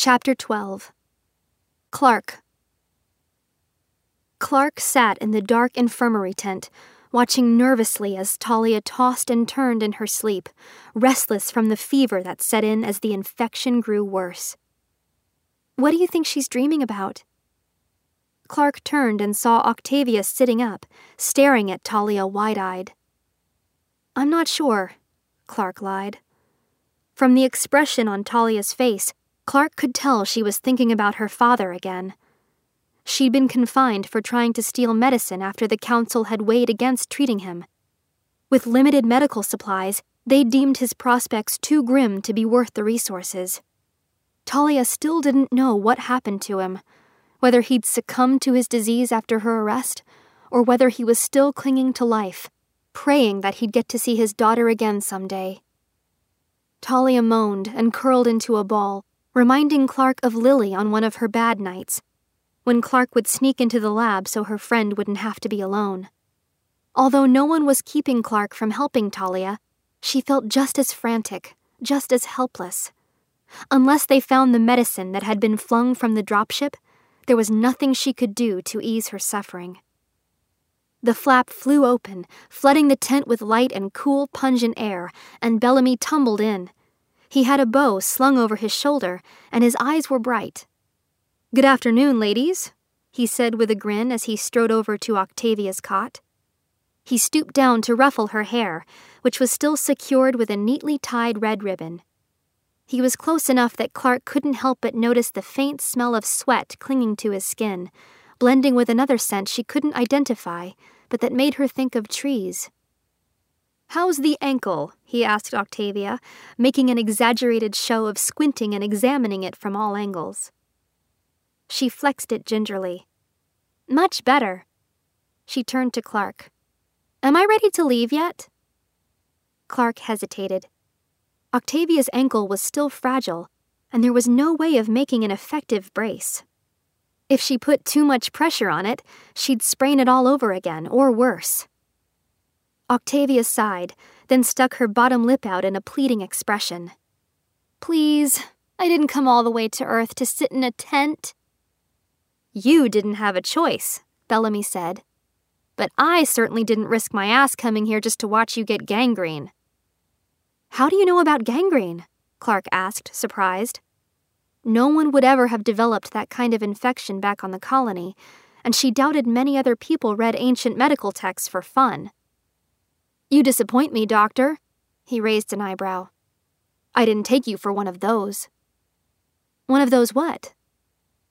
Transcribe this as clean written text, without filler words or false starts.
Chapter 12. Clark. Clark sat in the dark infirmary tent, watching nervously as Talia tossed and turned in her sleep, restless from the fever that set in as the infection grew worse. "What do you think she's dreaming about?" Clark turned and saw Octavia sitting up, staring at Talia wide-eyed. "I'm not sure," Clark lied. From the expression on Talia's face, Clark could tell she was thinking about her father again. She'd been confined for trying to steal medicine after the council had weighed against treating him. With limited medical supplies, they deemed his prospects too grim to be worth the resources. Talia still didn't know what happened to him, whether he'd succumbed to his disease after her arrest, or whether he was still clinging to life, praying that he'd get to see his daughter again someday. Talia moaned and curled into a ball, reminding Clark of Lily on one of her bad nights, when Clark would sneak into the lab so her friend wouldn't have to be alone. Although no one was keeping Clark from helping Talia, she felt just as frantic, just as helpless. Unless they found the medicine that had been flung from the dropship, there was nothing she could do to ease her suffering. The flap flew open, flooding the tent with light and cool, pungent air, and Bellamy tumbled in. He had a bow slung over his shoulder, and his eyes were bright. "Good afternoon, ladies," he said with a grin as he strode over to Octavia's cot. He stooped down to ruffle her hair, which was still secured with a neatly tied red ribbon. He was close enough that Clark couldn't help but notice the faint smell of sweat clinging to his skin, blending with another scent she couldn't identify, but that made her think of trees. "How's the ankle?" he asked Octavia, making an exaggerated show of squinting and examining it from all angles. She flexed it gingerly. "Much better." She turned to Clark. "Am I ready to leave yet?" Clark hesitated. Octavia's ankle was still fragile, and there was no way of making an effective brace. If she put too much pressure on it, she'd sprain it all over again, or worse. Octavia sighed, then stuck her bottom lip out in a pleading expression. "Please, I didn't come all the way to Earth to sit in a tent." "You didn't have a choice," Bellamy said. "But I certainly didn't risk my ass coming here just to watch you get gangrene." "How do you know about gangrene?" Clark asked, surprised. No one would ever have developed that kind of infection back on the colony, and she doubted many other people read ancient medical texts for fun. "You disappoint me, Doctor." He raised an eyebrow. "I didn't take you for one of those." "One of those what?"